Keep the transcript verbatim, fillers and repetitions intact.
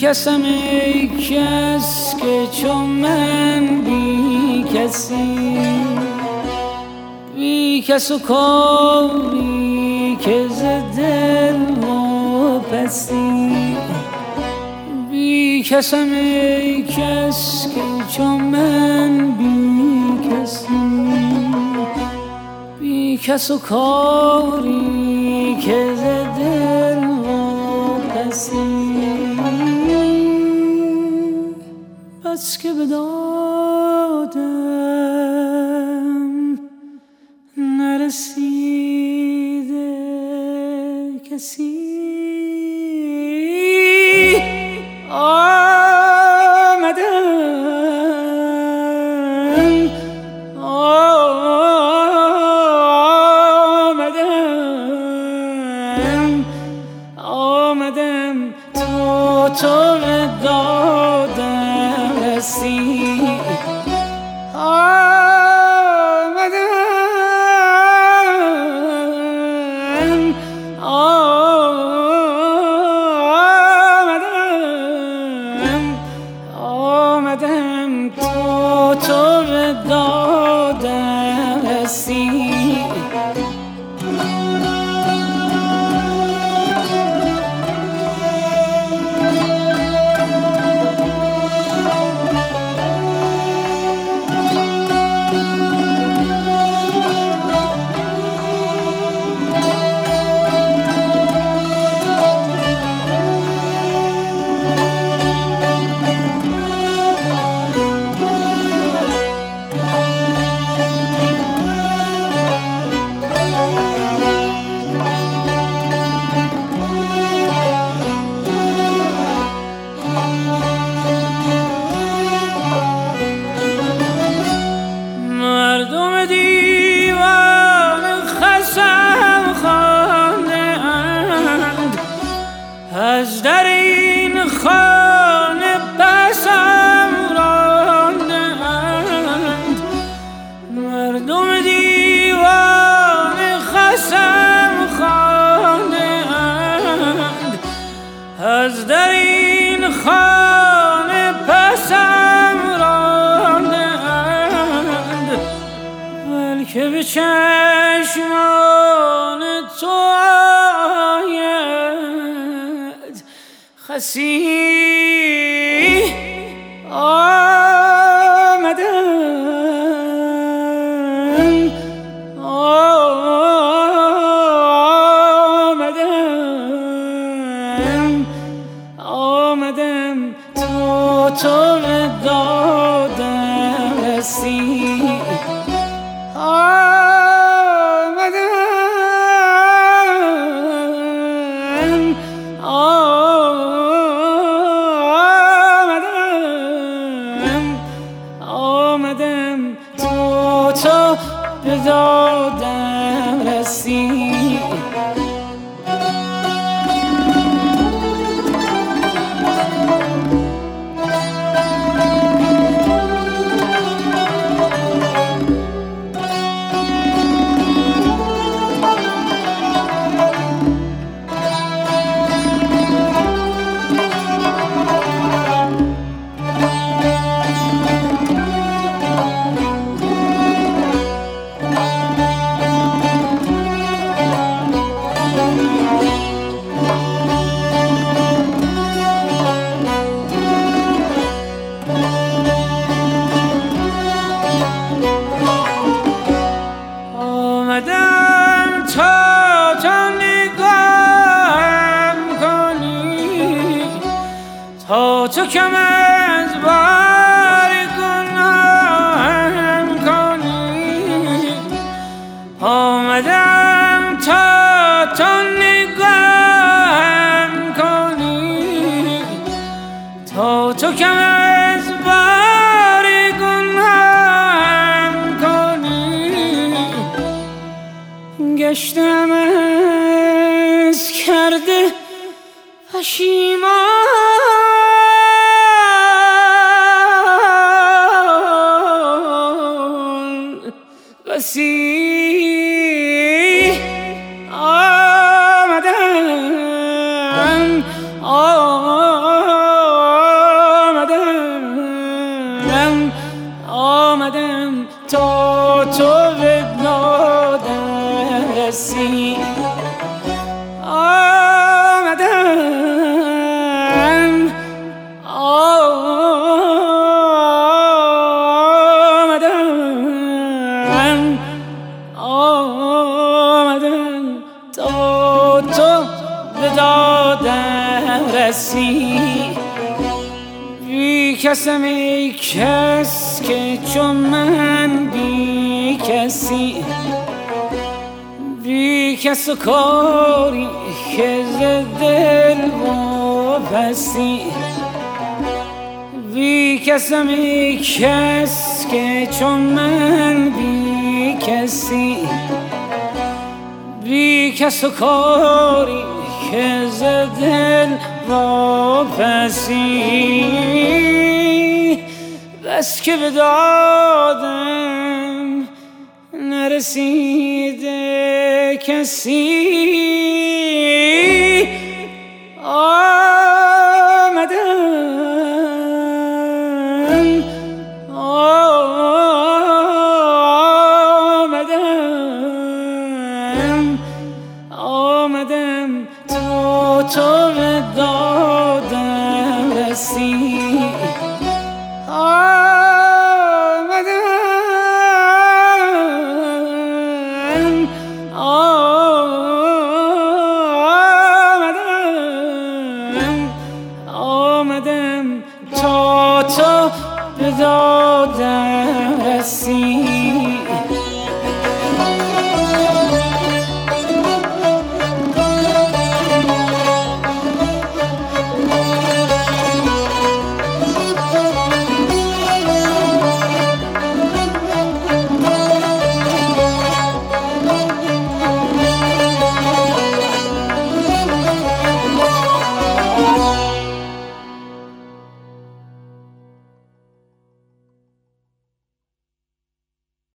کسم ای کس که چون من بی کسی، بی کس و کاری که ز دل واپسی. بی کسم ای کس که چون من بی کسی، بی کس و کاری که ز دل واپسی. بس که به دادم نرسیده کسی، آمدم آمدم آمدم تا تو به دادم رسی. آمدم آمدم آمدم تا تو به دادم رسی. مردم دیوان خسم خوانده اند، از در این خانه پسم رانده اند. مردم دیوان خسم خوانده اند، از در این خانه پسم رانده اند. بلکه به چشمان تو آید خسی. آمدم آمدم آمدم تا تو به دادم رسی. آمدم آمدم آمدم تا تو به دادم رسی. آمدم تا تو نگاهم کنی، تا تو کم از بار گناهم کنی. آمدم تا تو نگاهم کنی، تا تو کم از بار گناهم کنی. گشتم از کرده پشیمان بسی. آمدم آمدم کسم ای کس که چون من بی کسی، بی کس و کاری که ز دل واپسی. بی کسم ای کس که چون من بی کسی، بی کس و کاری که ز دل واپسی. بس که به دادم نرسیده کسی، آمدم آمدم آمدم تا تو به دادم رسی. آمدم آمدم آمدم تا تو به دادم رسی.